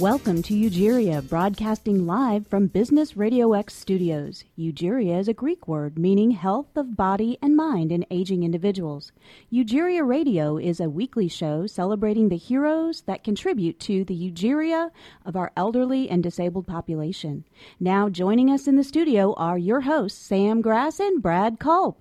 Welcome to Eugeria, broadcasting live from Business Radio X studios. Eugeria is a Greek word meaning health of body and mind in aging individuals. Eugeria Radio is a weekly show celebrating the heroes that contribute to the eugeria of our elderly and disabled population. Now joining us in the studio are your hosts, Sam Grass and Brad Culp.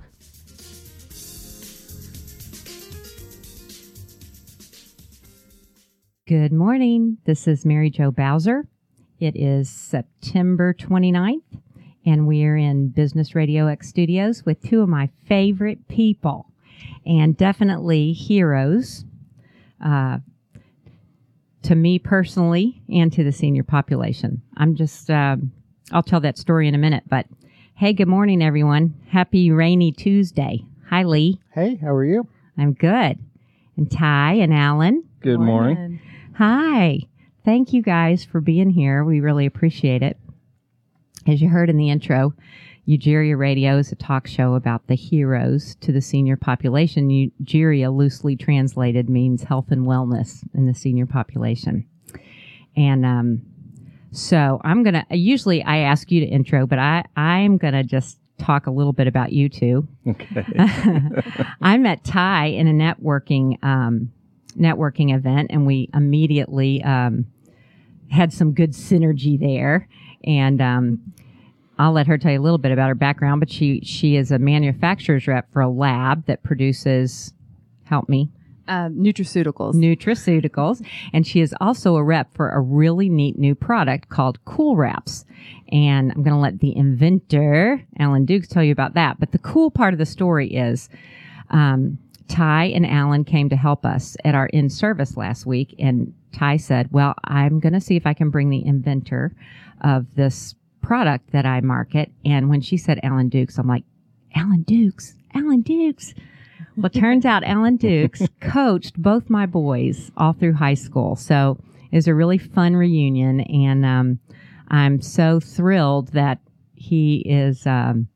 Good morning. This is Mary Jo Bowser. It is September 29th, and we are in Business Radio X studios with two of my favorite people, and definitely heroes to me personally and to the senior population. I'll tell that story in a minute, but hey, good morning, everyone. Happy rainy Tuesday. Hi, Lee. Hey, how are you? I'm good. And Ty and Alan. Good morning. Hi. Thank you guys for being here. We really appreciate it. As you heard in the intro, Eugeria Radio is a talk show about the heroes to the senior population. Eugeria, loosely translated, means health and wellness in the senior population. And so usually I ask you to intro, but I'm going to just talk a little bit about you two. Okay. I met Ty in a networking event, and we immediately had some good synergy there. And I'll let her tell you a little bit about her background, but she is a manufacturer's rep for a lab that produces, help me, nutraceuticals. And she is also a rep for a really neat new product called Cool Wraps. And I'm going to let the inventor, Alan Dukes, tell you about that. But the cool part of the story is Ty and Alan came to help us at our in-service last week, and Ty said, well, I'm going to see if I can bring the inventor of this product that I market. And when she said Alan Dukes, I'm like, Alan Dukes. Well, it turns out Alan Dukes coached both my boys all through high school. So it was a really fun reunion, and I'm so thrilled that he is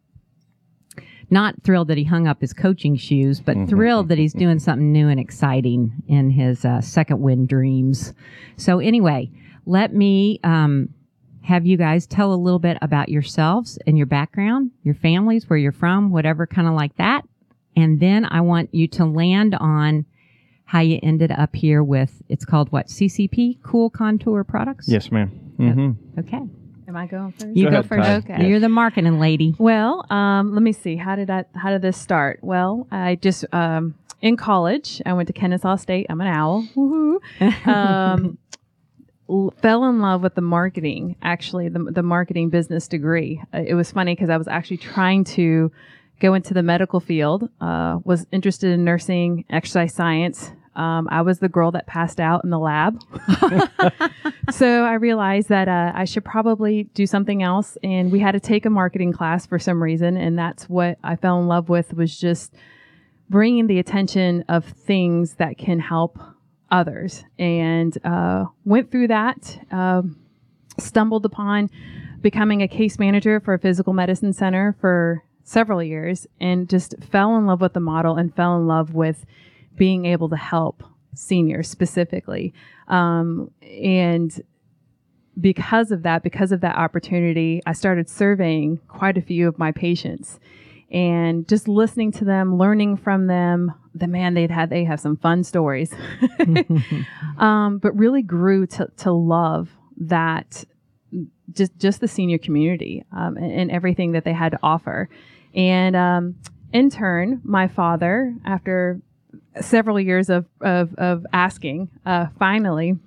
not thrilled that he hung up his coaching shoes, but thrilled that he's doing something new and exciting in his second wind dreams. So anyway, let me have you guys tell a little bit about yourselves and your background, your families, where you're from, whatever, kind of like that. And then I want you to land on how you ended up here with, it's called what, CCP, Cool Contour Products? Yes, ma'am. Mm-hmm. Okay. Am I going first? You go ahead, first. Ty. Okay. You're the marketing lady. Well, let me see. How did this start? Well, I just in college, I went to Kennesaw State. I'm an owl. Woohoo! Fell in love with the marketing. Actually, the marketing business degree. It was funny because I was actually trying to go into the medical field. Was interested in nursing, exercise science. I was the girl that passed out in the lab. So I realized that I should probably do something else. And we had to take a marketing class for some reason. And that's what I fell in love with, was just bringing the attention of things that can help others. And went through that, stumbled upon becoming a case manager for a physical medicine center for several years, and just fell in love with the model and fell in love with being able to help seniors specifically. And because of that opportunity, I started surveying quite a few of my patients and just listening to them, learning from them. They have some fun stories, but really grew to love that, just the senior community, and everything that they had to offer. And, in turn, my father, after several years of asking, finally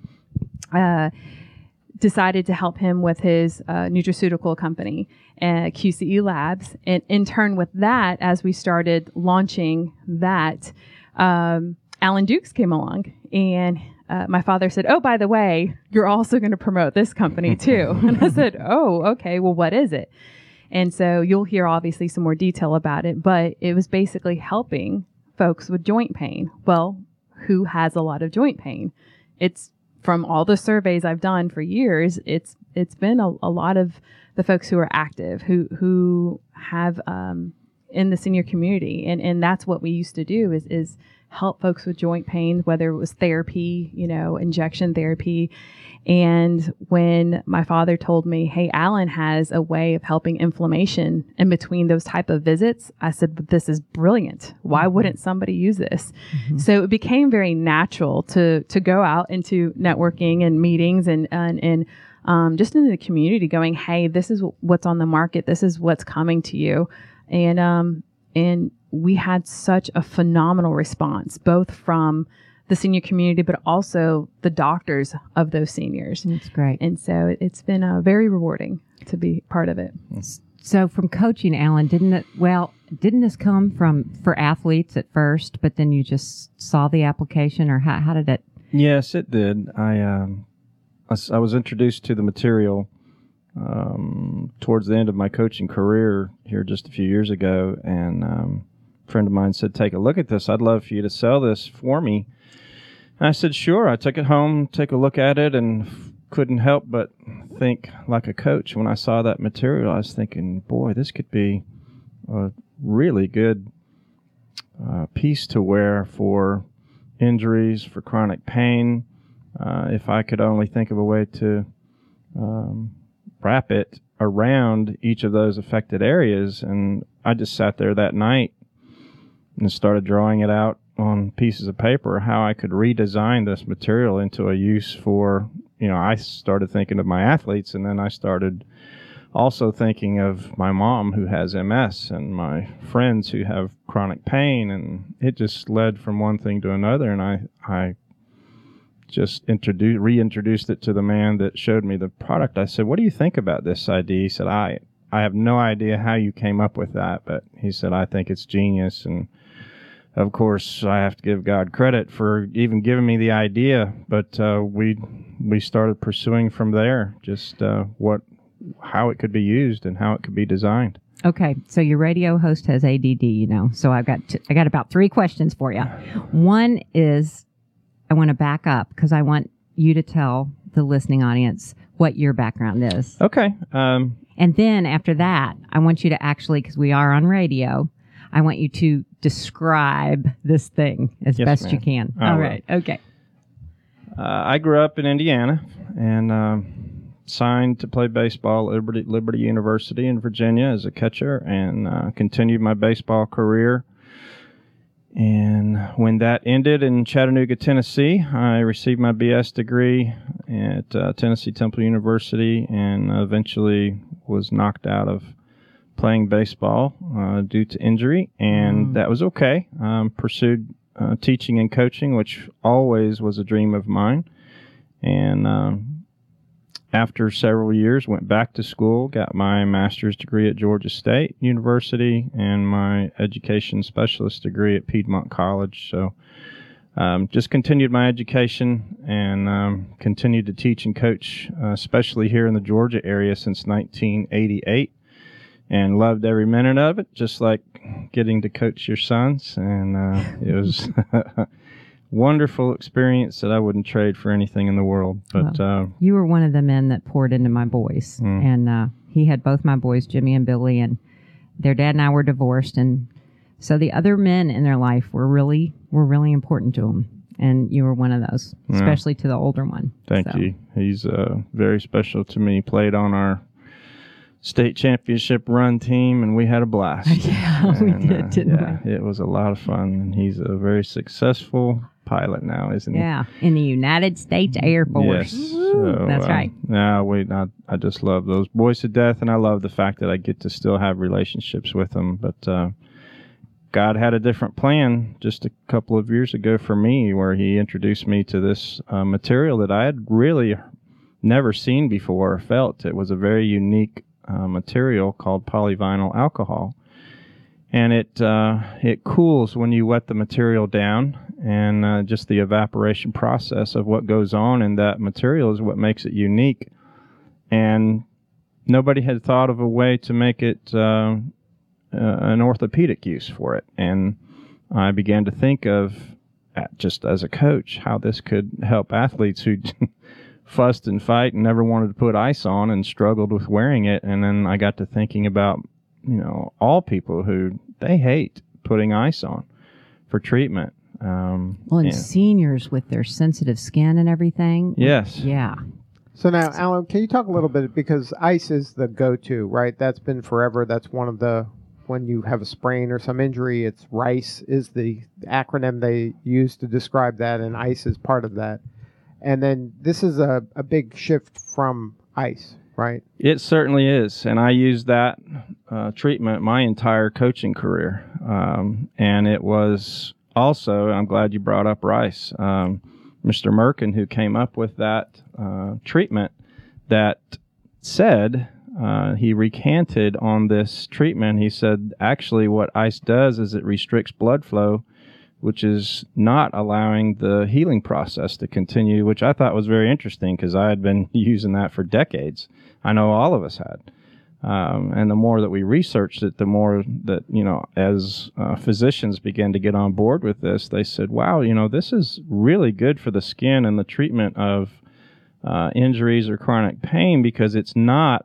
decided to help him with his nutraceutical company, QCE Labs. And in turn with that, as we started launching that, Alan Dukes came along, and my father said, oh, by the way, you're also going to promote this company too. And I said, oh, okay, well, what is it? And so you'll hear obviously some more detail about it, but it was basically helping folks with joint pain. Well, who has a lot of joint pain? It's, from all the surveys I've done for years, it's been a lot of the folks who are active, who have in the senior community. And that's what we used to do is help folks with joint pain, whether it was therapy, injection therapy. And when my father told me, hey, Alan has a way of helping inflammation in between those type of visits, I said, but this is brilliant. Why wouldn't somebody use this? Mm-hmm. So it became very natural to go out into networking and meetings and just in the community going, hey, this is what's on the market. This is what's coming to you. And we had such a phenomenal response, both from the senior community, but also the doctors of those seniors. That's great. And so it's been very rewarding to be part of it. So from coaching, Alan, didn't this come for athletes at first, but then you just saw the application, or how did it? Yes, it did. I was introduced to the material towards the end of my coaching career here just a few years ago, and a friend of mine said, take a look at this. I'd love for you to sell this for me. And I said, sure. I took it home, take a look at it, and couldn't help but think like a coach. When I saw that material, I was thinking, boy, this could be a really good piece to wear for injuries, for chronic pain. If I could only think of a way to wrap it around each of those affected areas. And I just sat there that night and started drawing it out on pieces of paper, how I could redesign this material into a use for, I started thinking of my athletes, and then I started also thinking of my mom who has MS and my friends who have chronic pain, and it just led from one thing to another, and I just reintroduced it to the man that showed me the product. I said, what do you think about this idea? He said, I have no idea how you came up with that, but he said, I think it's genius. And of course, I have to give God credit for even giving me the idea, but we started pursuing from there just how it could be used and how it could be designed. Okay, so your radio host has ADD, so I got about 3 questions for you. One is, I want to back up because I want you to tell the listening audience what your background is. Okay. And then after that, I want you to actually, because we are on radio, I want you to describe this thing as best you can. All right. Okay. I grew up in Indiana and signed to play baseball at Liberty University in Virginia as a catcher, and continued my baseball career. And when that ended in Chattanooga, Tennessee, I received my BS degree at Tennessee Temple University, and eventually was knocked out of playing baseball due to injury, and that was okay. Pursued teaching and coaching, which always was a dream of mine. And after several years, went back to school, got my master's degree at Georgia State University and my education specialist degree at Piedmont College. So just continued my education and continued to teach and coach, especially here in the Georgia area since 1988. And loved every minute of it, just like getting to coach your sons. And it was a wonderful experience that I wouldn't trade for anything in the world. But you were one of the men that poured into my boys. And he had both my boys, Jimmy and Billy, and their dad and I were divorced. And so the other men in their life were really important to them. And you were one of those, especially to the older one. Thank you. He's very special to me. Played on our state championship run team, and we had a blast. Yeah, we did, didn't we? It was a lot of fun, and he's a very successful pilot now, isn't he? Yeah, in the United States Air Force. Yes. So, that's right. I just love those boys to death, and I love the fact that I get to still have relationships with them. But God had a different plan just a couple of years ago for me, where he introduced me to this material that I had really never seen before or felt. It was a very unique material called polyvinyl alcohol, and it cools when you wet the material down, and just the evaporation process of what goes on in that material is what makes it unique. And nobody had thought of a way to make it an orthopedic use for it, and I began to think of, just as a coach, how this could help athletes who fussed and fight and never wanted to put ice on and struggled with wearing it. And then I got to thinking about all people who they hate putting ice on for treatment. Well, and seniors with their sensitive skin and everything. Yes. Yeah. So now, Alan, can you talk a little bit, because ice is the go-to, right? That's been forever. That's one of the, when you have a sprain or some injury, it's RICE is the acronym they use to describe that, and ice is part of that. And then this is a big shift from ice, right? It certainly is. And I used that treatment my entire coaching career. And it was also, I'm glad you brought up RICE. Mr. Merkin, who came up with that treatment, that said, he recanted on this treatment. He said, actually, what ice does is it restricts blood flow, which is not allowing the healing process to continue, which I thought was very interesting because I had been using that for decades. I know all of us had. And the more that we researched it, the more that, as physicians began to get on board with this, they said, wow, this is really good for the skin and the treatment of injuries or chronic pain, because it's not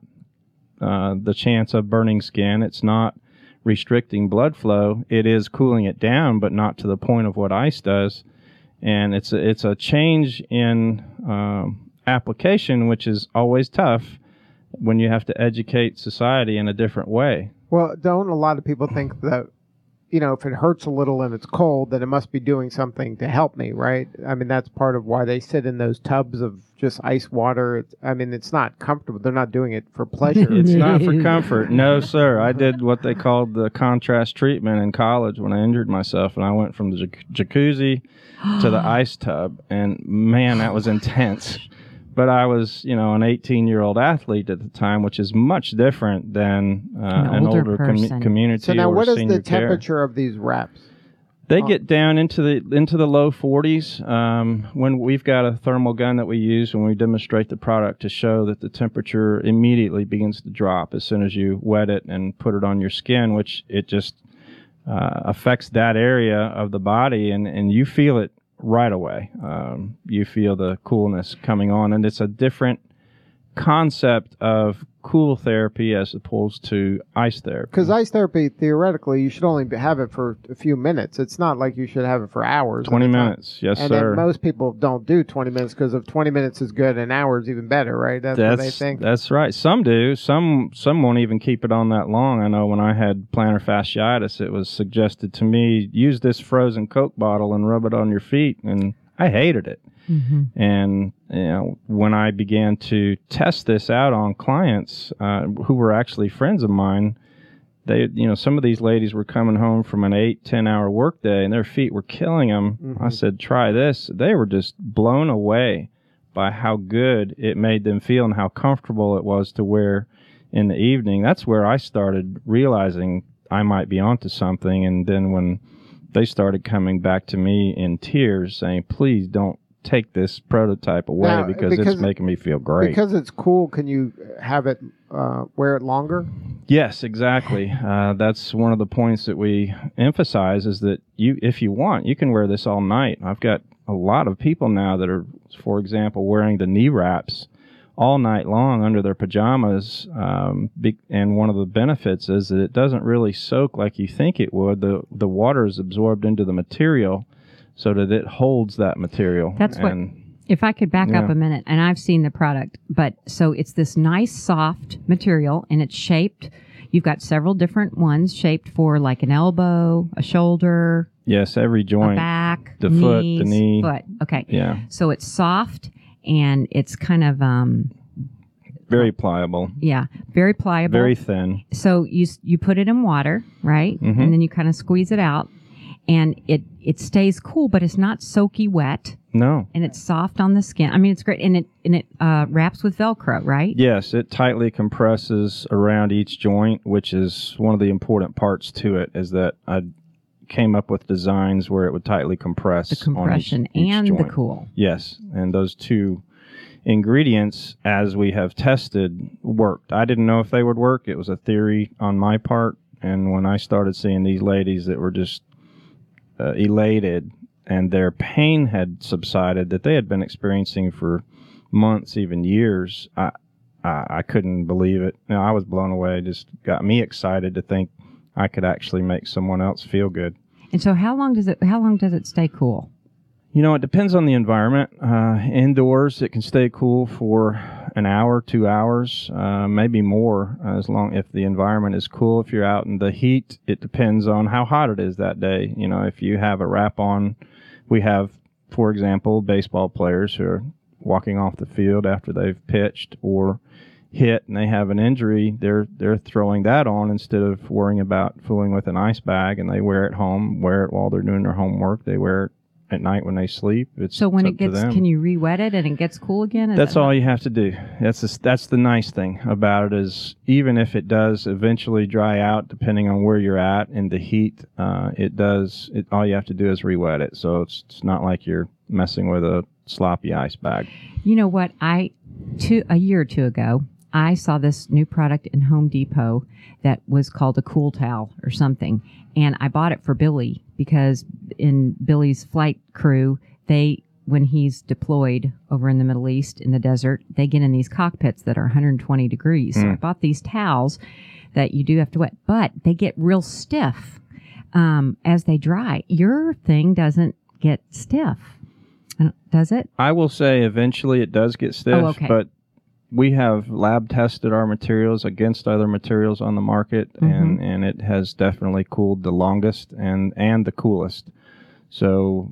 the chance of burning skin. It's not restricting blood flow. It is cooling it down, but not to the point of what ice does. And it's a change in application, which is always tough when you have to educate society in a different way. Well, don't a lot of people think that, if it hurts a little and it's cold, then it must be doing something to help me, right? I mean, that's part of why they sit in those tubs of just ice water. It's not comfortable. They're not doing it for pleasure. It's not for comfort. No, sir. I did what they called the contrast treatment in college when I injured myself, and I went from the jacuzzi to the ice tub, and man, that was intense. But I was, an 18-year-old athlete at the time, which is much different than an older community. So now, what is the care. temperature of these wraps? They get down into the low 40s. When we've got a thermal gun that we use when we demonstrate the product to show that the temperature immediately begins to drop as soon as you wet it and put it on your skin, which it just affects that area of the body, and you feel it right away. You feel the coolness coming on, and it's a different concept of cool therapy as opposed to ice therapy. Because ice therapy, theoretically, you should only have it for a few minutes. It's not like you should have it for hours. 20 minutes, yes, and sir. And most people don't do 20 minutes because if 20 minutes is good, an hour is even better, right? That's what they think. That's right. Some do. Some won't even keep it on that long. I know when I had plantar fasciitis, it was suggested to me, use this frozen Coke bottle and rub it on your feet, and I hated it. Mm-hmm. And when I began to test this out on clients who were actually friends of mine, they, some of these ladies were coming home from an 8-10 hour workday and their feet were killing them. Mm-hmm. I said, try this. They were just blown away by how good it made them feel and how comfortable it was to wear in the evening. That's where I started realizing I might be onto something. And then when they started coming back to me in tears saying, please don't take this prototype away now, because it's making me feel great. Because it's cool, can you have it wear it longer? Yes, exactly. That's one of the points that we emphasize is that if you want, you can wear this all night. I've got a lot of people now that are, for example, wearing the knee wraps all night long under their pajamas. And one of the benefits is that it doesn't really soak like you think it would. The water is absorbed into the material, so that it holds that material. That's what, if I could back up a minute, and I've seen the product, but so it's this nice soft material, and it's shaped, you've got several different ones shaped for like an elbow, a shoulder. Yes, every joint. A back, the knees, foot, the knee. Foot, okay. Yeah. So it's soft, and it's kind of... very pliable. Yeah, very pliable. Very thin. So you put it in water, right? Mm-hmm. And then you kind of squeeze it out. And it stays cool, but it's not soaky wet. No. And it's soft on the skin. I mean, it's great. And it wraps with Velcro, right? Yes, it tightly compresses around each joint, which is one of the important parts to it, is that I came up with designs where it would tightly compress. The compression on each and joint. The cool. Yes, and those two ingredients, as we have tested, worked. I didn't know if they would work. It was a theory on my part. And when I started seeing these ladies that were just elated and their pain had subsided that they had been experiencing for months, even years, I couldn't believe it. I was blown away. It just got me excited to think I could actually make someone else feel good. And so how long does it stay cool? It depends on the environment. Indoors, it can stay cool for an hour, 2 hours, maybe more, as long if the environment is cool. If you're out in the heat, it depends on how hot it is that day. If you have a wrap on, we have, for example, baseball players who are walking off the field after they've pitched or hit and they have an injury. They're throwing that on instead of worrying about fooling with an ice bag, and they wear it home, wear it while they're doing their homework. They wear it at night when they sleep. So when it gets, can you re-wet it and it gets cool again? That's all you have to do. That's the nice thing about it, is even if it does eventually dry out, depending on where you're at in the heat, all you have to do is re-wet it. So it's not like you're messing with a sloppy ice bag. You know what? A year or two ago, I saw this new product in Home Depot that was called a Cool Towel or something. And I bought it for Billy because in Billy's flight crew, when he's deployed over in the Middle East in the desert, they get in these cockpits that are 120 degrees. So I bought these towels that you do have to wet, but they get real stiff as they dry. Your thing doesn't get stiff, does it? I will say eventually it does get stiff, okay. But we have lab tested our materials against other materials on the market, and it has definitely cooled the longest and the coolest. So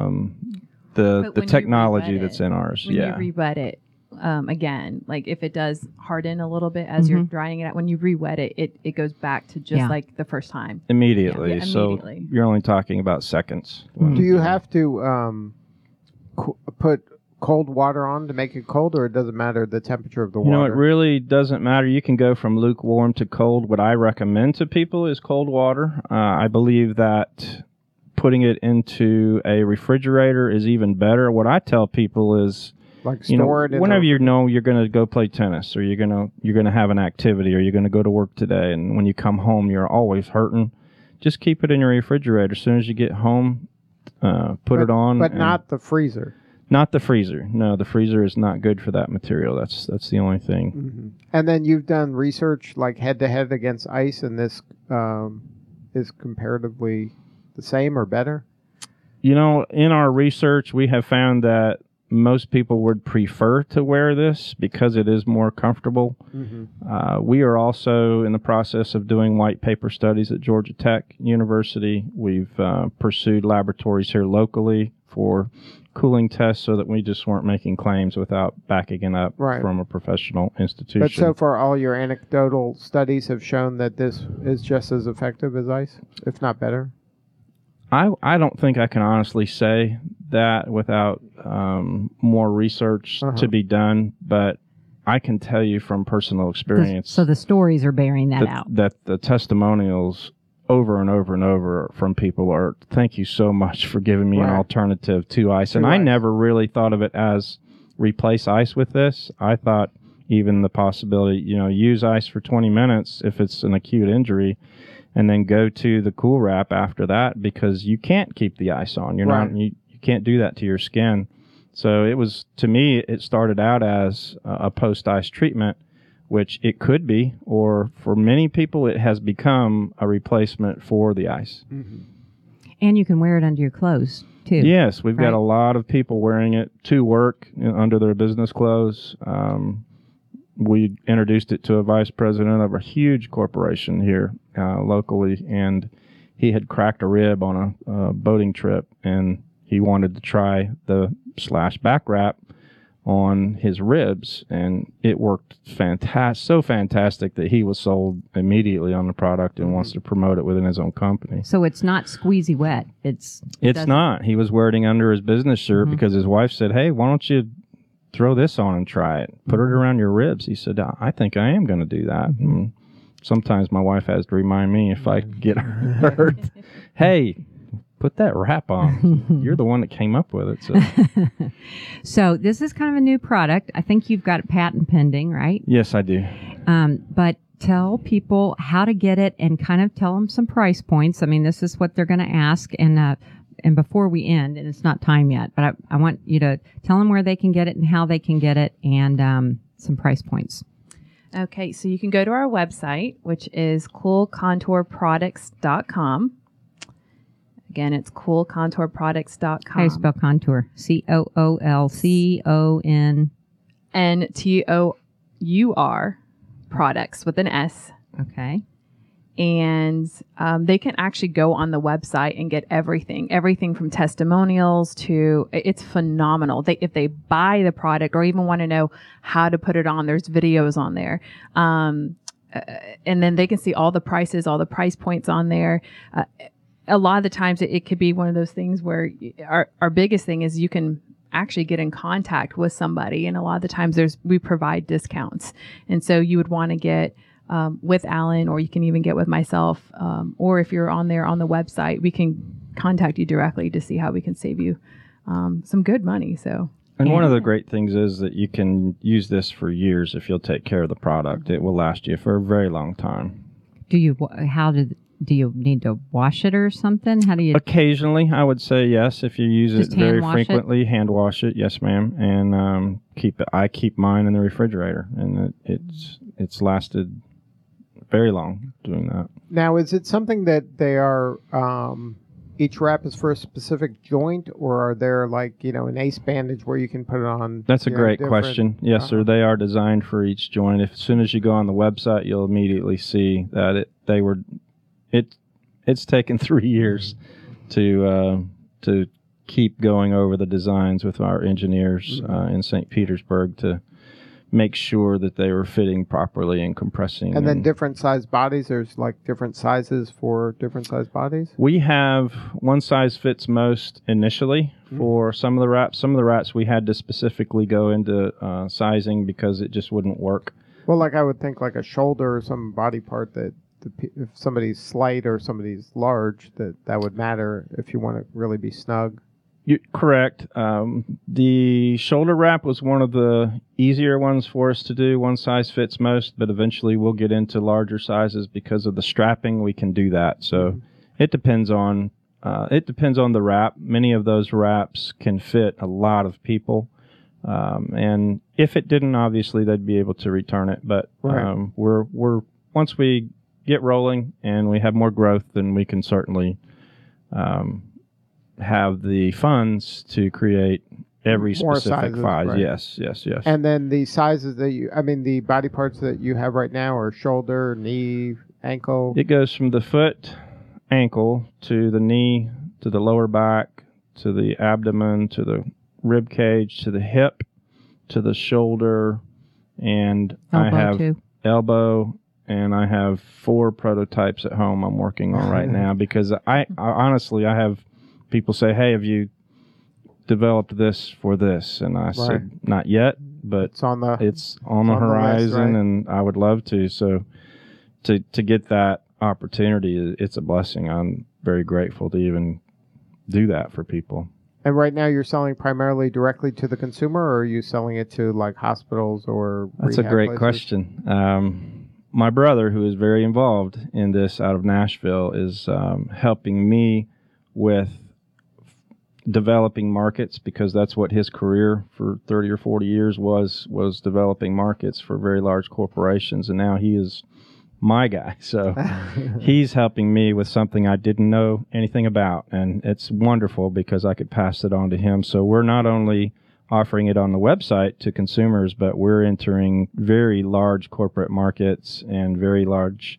the technology that's in ours, when you re-wet it again, like if it does harden a little bit as you're drying it out, when you re-wet it, it goes back to just like the first time. Immediately. Yeah, so you're only talking about seconds. Do you have to put cold water on to make it cold, or it doesn't matter the temperature of the water? It really doesn't matter. You can go from lukewarm to cold. What I recommend to people is cold water. I believe that putting it into a refrigerator is even better. What I tell people is, like, store it whenever you're going to go play tennis, or you're going to have an activity, or you're going to go to work today, and when you come home you're always hurting, just keep it in your refrigerator. As soon as you get home, put it on. But not the freezer. Not the freezer. No, the freezer is not good for that material. That's the only thing. Mm-hmm. And then you've done research like head-to-head against ice, and this is comparatively the same or better? In our research, we have found that most people would prefer to wear this because it is more comfortable. Mm-hmm. We are also in the process of doing white paper studies at Georgia Tech University. We've pursued laboratories here locally for cooling tests so that we just weren't making claims without backing it up from a professional institution. But so far, all your anecdotal studies have shown that this is just as effective as ice, if not better? I don't think I can honestly say that without more research to be done, but I can tell you from personal experience. So the stories are bearing that out. That the testimonials over and over and over from people are, thank you so much for giving me an alternative to ice. I never really thought of it as replace ice with this. I thought even the possibility, use ice for 20 minutes if it's an acute injury, and then go to the cool wrap after that, because you can't keep the ice on. You can't do that to your skin. So to me, it started out as a post-ice treatment, which it could be, or for many people, it has become a replacement for the ice. Mm-hmm. And you can wear it under your clothes, too. Yes, we've got a lot of people wearing it to work under their business clothes. We introduced it to a vice president of a huge corporation here locally, and he had cracked a rib on a boating trip, and he wanted to try the slash back wrap on his ribs, and it worked so fantastic that he was sold immediately on the product and wants to promote it within his own company. So it's not squeezy wet. It's not. He was wearing it under his business shirt because his wife said, "Hey, why don't you throw this on and try it? Put it around your ribs." He said, "I think I am going to do that." And sometimes my wife has to remind me if I get hurt, "Hey, put that wrap on. You're the one that came up with it." So this is kind of a new product. I think you've got a patent pending, right? Yes, I do. But tell people how to get it and kind of tell them some price points. I mean, this is what they're going to ask. And before we end, and it's not time yet, but I want you to tell them where they can get it and how they can get it, and some price points. Okay, so you can go to our website, which is coolcontourproducts.com. Again, it's coolcontourproducts.com. How do you spell contour? COOLCON. NTOUR products with an S. Okay. And they can actually go on the website and get everything from testimonials to, it's phenomenal. If they buy the product or even want to know how to put it on, there's videos on there. And then they can see all the prices, all the price points on there. A lot of the times it could be one of those things where our biggest thing is you can actually get in contact with somebody. And a lot of the times we provide discounts. And so you would want to get with Alan, or you can even get with myself. Or if you're on there on the website, we can contact you directly to see how we can save you some good money. So. And one of the great things is that you can use this for years if you'll take care of the product. It will last you for a very long time. Do you need to wash it or something? How do you? Occasionally, I would say yes. If you use Just it very hand wash frequently, hand wash it. Yes, ma'am. And I keep mine in the refrigerator, and it's lasted very long doing that. Now, is it something that they are? Each wrap is for a specific joint, or are there an ace bandage where you can put it on? That's a great question. Yes, sir. They are designed for each joint. As soon as you go on the website, you'll immediately see that it's taken 3 years to keep going over the designs with our engineers in St. Petersburg to make sure that they were fitting properly and compressing. And then different size bodies, there's different sizes for different size bodies? We have one size fits most initially for some of the wraps. Some of the wraps we had to specifically go into sizing because it just wouldn't work. Well, I would think a shoulder or some body part that if somebody's slight or somebody's large, that would matter if you want to really be snug. You're correct. The shoulder wrap was one of the easier ones for us to do. One size fits most, but eventually we'll get into larger sizes because of the strapping. We can do that. So it depends on the wrap. Many of those wraps can fit a lot of people, and if it didn't, obviously they'd be able to return it. But we're once we get rolling and we have more growth, then we can certainly have the funds to create every more specific sizes, size. right. Yes. And then the sizes the body parts that you have right now are shoulder, knee, ankle. It goes from the foot, ankle, to the knee, to the lower back, to the abdomen, to the rib cage, to the hip, to the shoulder, and I have elbow. And I have 4 prototypes at home I'm working on right now because I honestly have people say, "Hey, have you developed this for this?" And I said, "Not yet, but it's on the horizon, list, right? And I would love to." So to get that opportunity, it's a blessing. I'm very grateful to even do that for people. And right now, you're selling primarily directly to the consumer, or are you selling it to hospitals or? That's a great places? question. My brother, who is very involved in this out of Nashville, is helping me with developing markets because that's what his career for 30 or 40 years was developing markets for very large corporations. And now he is my guy. So he's helping me with something I didn't know anything about. And it's wonderful because I could pass it on to him. So we're not only offering it on the website to consumers, but we're entering very large corporate markets and very large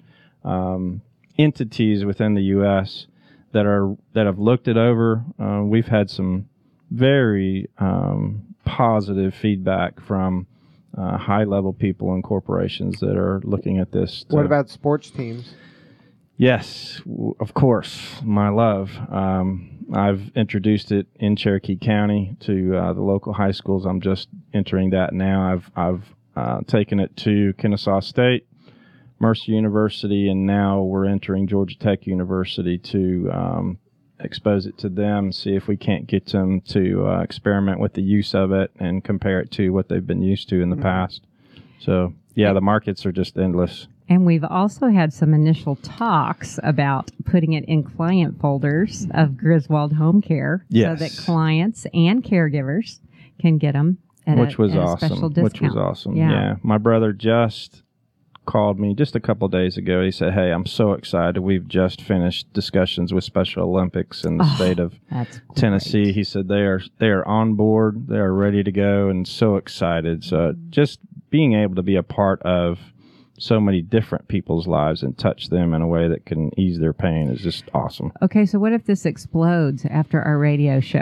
entities within the U.S. that have looked it over. We've had some very positive feedback from high-level people and corporations that are looking at this. What about sports teams? Yes, of course, my love. I've introduced it in Cherokee County to the local high schools. I'm just entering that now. I've taken it to Kennesaw State, Mercer University, and now we're entering Georgia Tech University to expose it to them, see if we can't get them to experiment with the use of it and compare it to what they've been used to in the past. So, yeah, the markets are just endless. And we've also had some initial talks about putting it in client folders of Griswold Home Care so that clients and caregivers can get them at a special discount. Which was awesome. Yeah. My brother just called me just a couple days ago. He said, "Hey, I'm so excited. We've just finished discussions with Special Olympics in the state of Tennessee." Great. He said they are on board. They are ready to go and so excited. So just being able to be a part of so many different people's lives and touch them in a way that can ease their pain is just awesome. Okay, so what if this explodes after our radio show?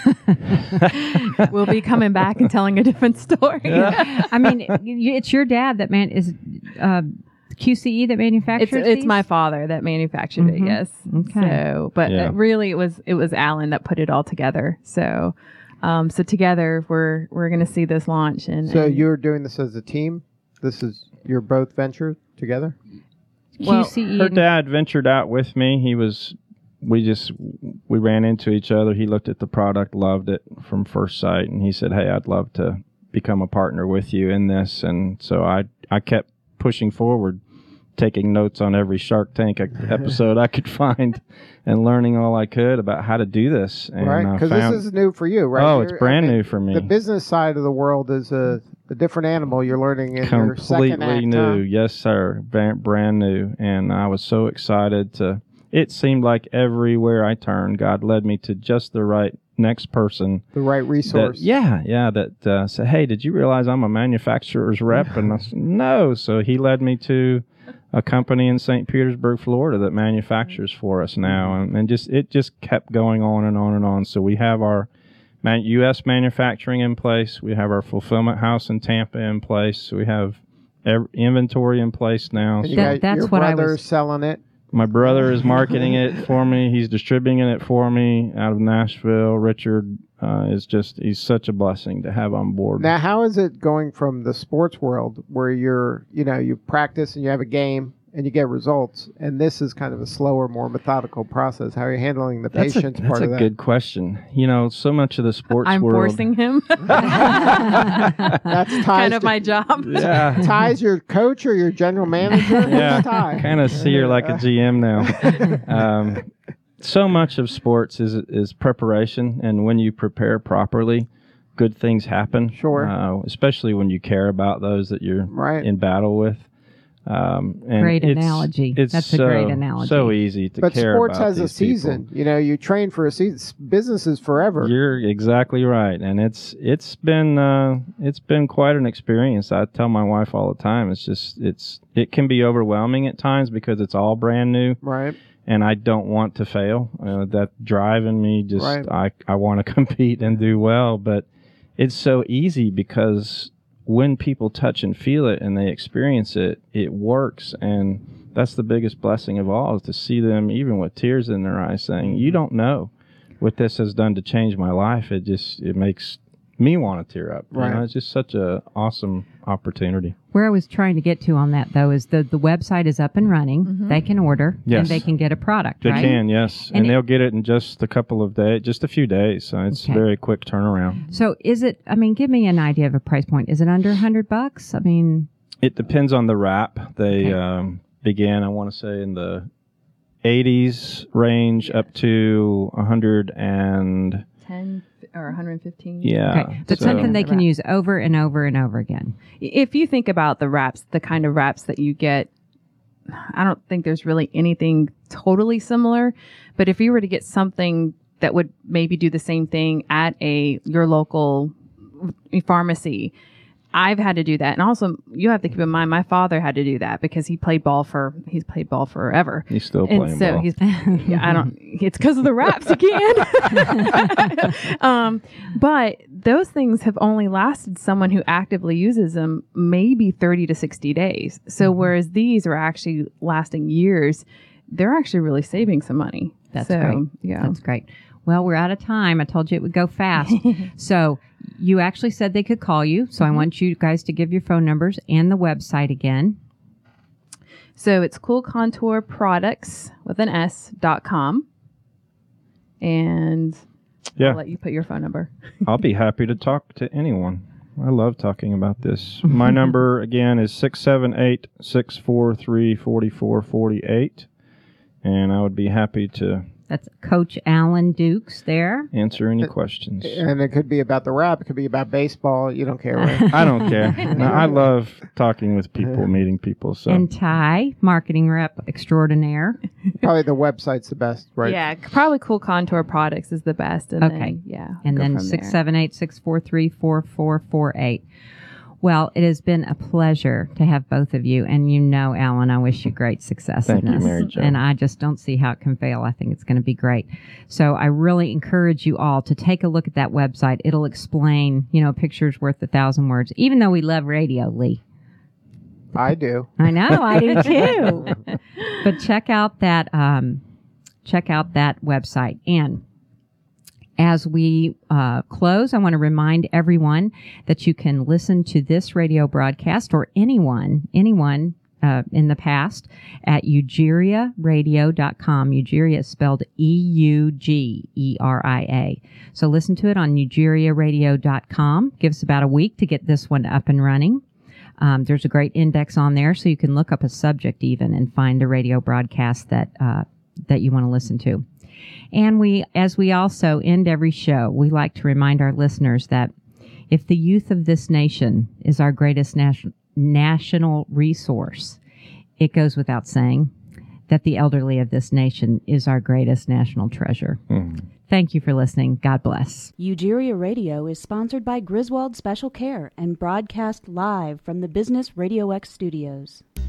We'll be coming back and telling a different story. I mean, it's your dad that is QCE that manufactures It's my father that manufactured it. Yes. Okay. So, but really, it was Alan that put it all together. So, so together we're going to see this launch. So you're doing this as a team. This is you're both ventured together. QCE. Her dad ventured out with me. We ran into each other. He looked at the product, loved it from first sight, and he said, "Hey, I'd love to become a partner with you in this." And so I kept pushing forward, taking notes on every Shark Tank episode I could find and learning all I could about how to do this. And right, because this is new for you, right? Oh, it's brand new for me. The business side of the world is a different animal you're learning in your second act. Completely new. Yes, sir. Brand new. And I was so excited it seemed like everywhere I turned, God led me to just the right next person. The right resource. That said, "Hey, did you realize I'm a manufacturer's rep?" And I said, "No." So he led me to a company in St. Petersburg, Florida that manufactures for us now. And it just kept going on and on and on. So we have our U.S. manufacturing in place. We have our fulfillment house in Tampa in place. We have inventory in place now. And that's your brother's selling it. My brother is marketing it for me. He's distributing it for me out of Nashville. Richard he's such a blessing to have on board. Now, how is it going from the sports world where you practice and you have a game and you get results, and this is kind of a slower, more methodical process? How are you handling the patience part of that? That's a good question. So much of the sports I'm world... forcing him. That's kind of my job. Yeah. Ty's your coach or your general manager? Yeah, Ty? kind of see her like a GM now. So much of sports is preparation, and when you prepare properly, good things happen. Sure. Especially when you care about those that you're in battle with. Great analogy. That's a great analogy. So easy to care about. But sports has a season. People. You train for a season. Business is forever. You're exactly right, and it's been quite an experience. I tell my wife all the time. It can be overwhelming at times because it's all brand new. Right. And I don't want to fail. That drive in me I want to compete and do well, but it's so easy because when people touch and feel it and they experience it, it works. And that's the biggest blessing of all, is to see them, even with tears in their eyes, saying, "You don't know what this has done to change my life." It makes me want to tear up. Right. It's just such an awesome opportunity. Where I was trying to get to on that, though, is the website is up and running. Mm-hmm. They can order, and they can get a product, They right? can, yes. And they'll get it in just a few days. So it's very quick turnaround. So is it, give me an idea of a price point. Is it under $100? It depends on the wrap. They began, I want to say, in the 80s range up to 110 or 115. Yeah. Okay. But something they can use over and over and over again. If you think about the wraps, the kind of wraps that you get, I don't think there's really anything totally similar. But if you were to get something that would maybe do the same thing at your local pharmacy, I've had to do that. And also, you have to keep in mind, my father had to do that because he's played ball forever. He's still playing ball. It's because of the wraps again. But those things have only lasted someone who actively uses them maybe 30 to 60 days. So whereas these are actually lasting years, they're actually really saving some money. That's great. Yeah. That's great. Well, we're out of time. I told you it would go fast. So you actually said they could call you. So I want you guys to give your phone numbers and the website again. So it's coolcontourproducts.com. And I'll let you put your phone number. I'll be happy to talk to anyone. I love talking about this. My number, again, is 678-643-4448. And I would be happy to That's Coach Alan Dukes there. Answer any questions. And it could be about the rap. It could be about baseball. You don't care, right? I don't care. No, I love talking with people, meeting people. So. And Ty, marketing rep extraordinaire. Probably the website's the best, right? Yeah, probably Cool Contour Products is the best. And Okay. Then, yeah. And go then from there. 678-643-4448. Well, it has been a pleasure to have both of you. And you know, Alan, I wish you great success Thank in you, this. Mary Jo. And I just don't see how it can fail. I think it's going to be great. So I really encourage you all to take a look at that website. It'll explain, a picture's worth 1,000 words, even though we love radio, Lee. I do. I know, I do too. But check out that website. And as we close, I want to remind everyone that you can listen to this radio broadcast or anyone in the past at eugeriaradio.com. Eugeria is spelled E-U-G-E-R-I-A. So listen to it on eugeriaradio.com. Give us about a week to get this one up and running. There's a great index on there, so you can look up a subject even and find a radio broadcast that you want to listen to. And as we also end every show, we like to remind our listeners that if the youth of this nation is our greatest national resource, it goes without saying that the elderly of this nation is our greatest national treasure. Mm-hmm. Thank you for listening. God bless. Eugeria Radio is sponsored by Griswold Special Care and broadcast live from the Business Radio X studios.